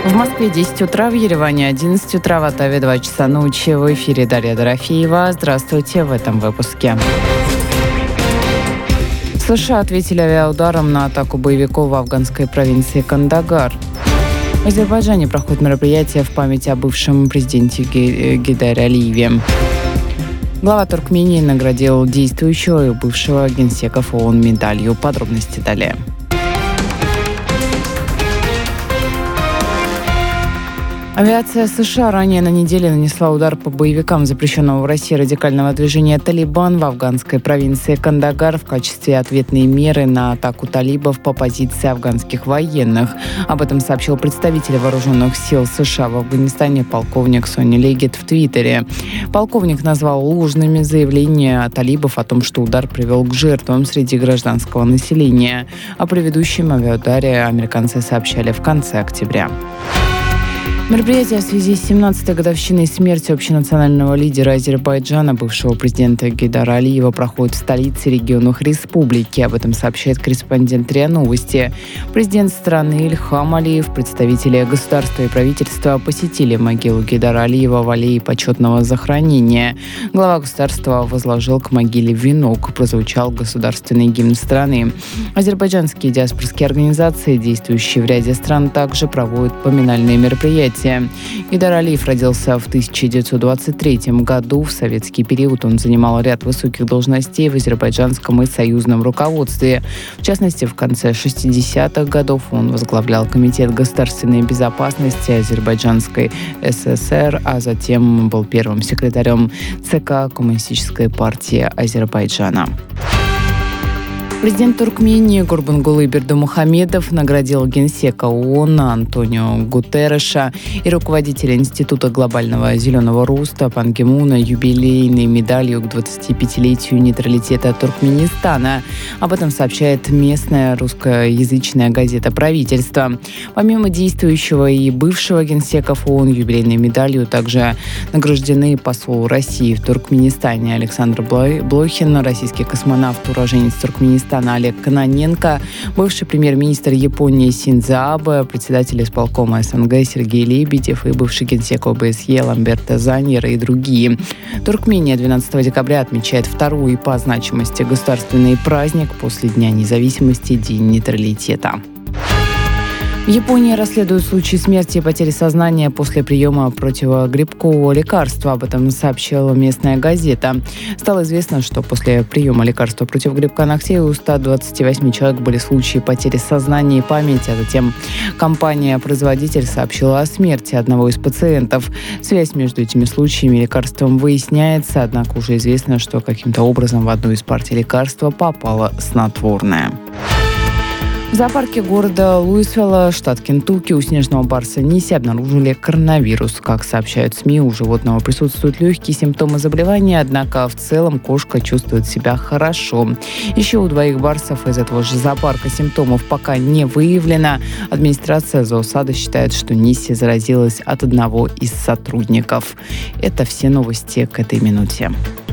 В Москве 10 утра, в Ереване 11 утра, в Оттаве 2 часа ночи. В эфире Дарья Дорофеева. Здравствуйте в этом выпуске. США ответили авиаударом на атаку боевиков в афганской провинции Кандагар. В Азербайджане проходит мероприятие в память о бывшем президенте Гейдаре Алиеве. Глава Туркмении наградил действующего и бывшего генсека ООН медалью. Подробности далее. Авиация США ранее на неделе нанесла удар по боевикам запрещенного в России радикального движения «Талибан» в афганской провинции Кандагар в качестве ответной меры на атаку талибов по позиции афганских военных. Об этом сообщил представитель вооруженных сил США в Афганистане полковник Сонни Легет в Твиттере. Полковник назвал ложными заявления талибов о том, что удар привел к жертвам среди гражданского населения. О предыдущем авиаударе американцы сообщали в конце октября. Мероприятие в связи с 17-й годовщиной смерти общенационального лидера Азербайджана, бывшего президента Гейдара Алиева, проходит в столице и регионах республики. Об этом сообщает корреспондент РИА Новости. Президент страны Ильхам Алиев, представители государства и правительства посетили могилу Гейдара Алиева в аллее почетного захоронения. Глава государства возложил к могиле венок. Прозвучал государственный гимн страны. Азербайджанские диаспорские организации, действующие в ряде стран, также проводят поминальные мероприятия. Гейдар Алиев родился в 1923 году. В советский период он занимал ряд высоких должностей в азербайджанском и союзном руководстве. В частности, в конце 60-х годов он возглавлял Комитет государственной безопасности Азербайджанской ССР, а затем был первым секретарем ЦК Коммунистической партии Азербайджана. Президент Туркмении Гурбангулы Бердымухамедов наградил генсека ООН Антонио Гутерреша и руководителя Института глобального зеленого роста Пан Ги Муна юбилейной медалью к 25-летию нейтралитета Туркменистана. Об этом сообщает местная русскоязычная газета «Правительство». Помимо действующего и бывшего генсеков ООН, юбилейной медалью также награждены посол России в Туркменистане Александр Блохин, российский космонавт, уроженец Туркменистана Олег Кононенко, бывший премьер-министр Японии Синдзо Абе, председатель исполкома СНГ Сергей Лебедев и бывший генсек ОБСЕ Ламберто Заньера и другие. Туркмения 12 декабря отмечает второй по значимости государственный праздник после Дня независимости – День нейтралитета. В Японии расследуют случаи смерти и потери сознания после приема противогрибкового лекарства. Об этом сообщила местная газета. Стало известно, что после приема лекарства против грибка ногтей у 128 человек были случаи потери сознания и памяти, а затем компания-производитель сообщила о смерти одного из пациентов. Связь между этими случаями и лекарством выясняется, однако уже известно, что каким-то образом в одну из партий лекарства попало снотворное. В зоопарке города Луисвилла, штат Кентукки, у снежного барса Ниси обнаружили коронавирус. Как сообщают СМИ, у животного присутствуют легкие симптомы заболевания, однако в целом кошка чувствует себя хорошо. Еще у двоих барсов из этого же зоопарка симптомов пока не выявлено. Администрация зоосада считает, что Ниси заразилась от одного из сотрудников. Это все новости к этой минуте.